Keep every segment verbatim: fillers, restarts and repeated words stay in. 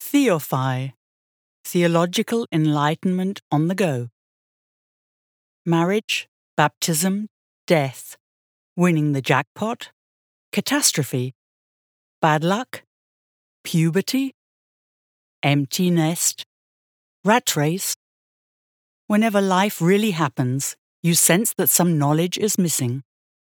Theophi, Theological Enlightenment on the Go. Marriage, baptism, death, winning the jackpot, catastrophe, bad luck, puberty, empty nest, rat race. Whenever life really happens, you sense that some knowledge is missing.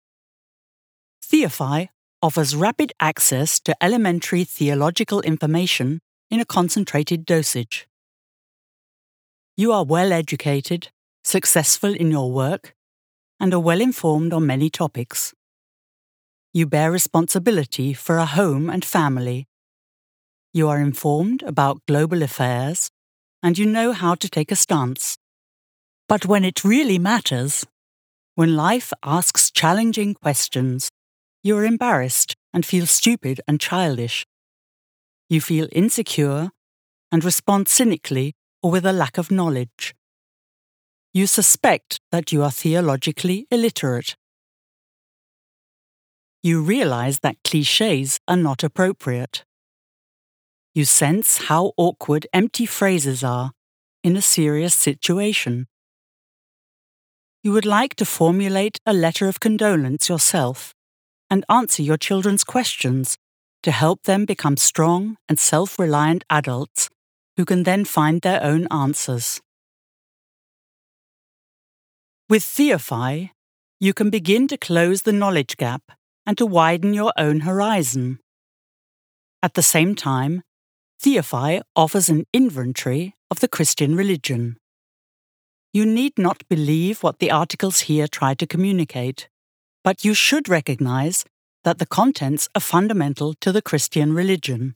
Theophi offers rapid access to elementary theological information in a concentrated dosage. You are well educated, successful in your work, and are well informed on many topics. You bear responsibility for a home and family. You are informed about global affairs, and you know how to take a stance. But when it really matters, when life asks challenging questions, you are embarrassed and feel stupid and childish. You feel insecure and respond cynically or with a lack of knowledge. You suspect that you are theologically illiterate. You realize that clichés are not appropriate. You sense how awkward empty phrases are in a serious situation. You would like to formulate a letter of condolence yourself and answer your children's questions to help them become strong and self-reliant adults who can then find their own answers. With Theophi, you can begin to close the knowledge gap and to widen your own horizon. At the same time, Theophi offers an inventory of the Christian religion. You need not believe what the articles here try to communicate, but you should recognize that the contents are fundamental to the Christian religion.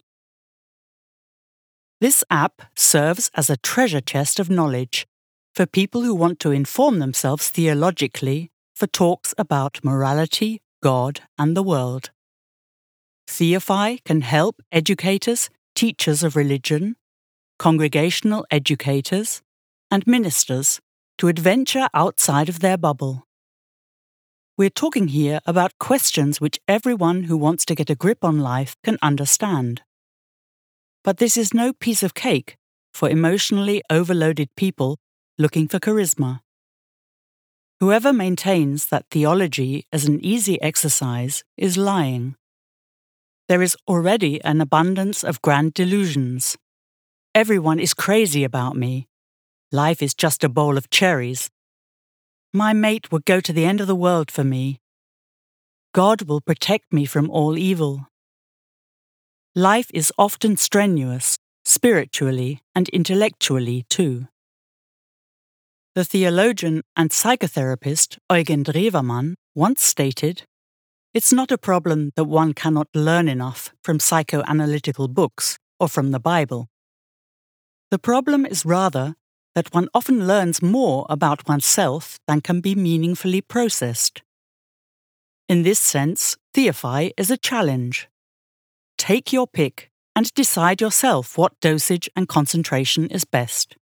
This app serves as a treasure chest of knowledge for people who want to inform themselves theologically for talks about morality, God, and the world. Theophi can help educators, teachers of religion, congregational educators, and ministers to adventure outside of their bubble. We're talking here about questions which everyone who wants to get a grip on life can understand. But this is no piece of cake for emotionally overloaded people looking for charisma. Whoever maintains that theology is an easy exercise is lying. There is already an abundance of grand delusions. Everyone is crazy about me. Life is just a bowl of cherries. My mate would go to the end of the world for me. God will protect me from all evil. Life is often strenuous, spiritually and intellectually too. The theologian and psychotherapist Eugen Drewermann once stated, "It's not a problem that one cannot learn enough from psychoanalytical books or from the Bible. The problem is rather that one often learns more about oneself than can be meaningfully processed." In this sense, Theophi is a challenge. Take your pick and decide yourself what dosage and concentration is best.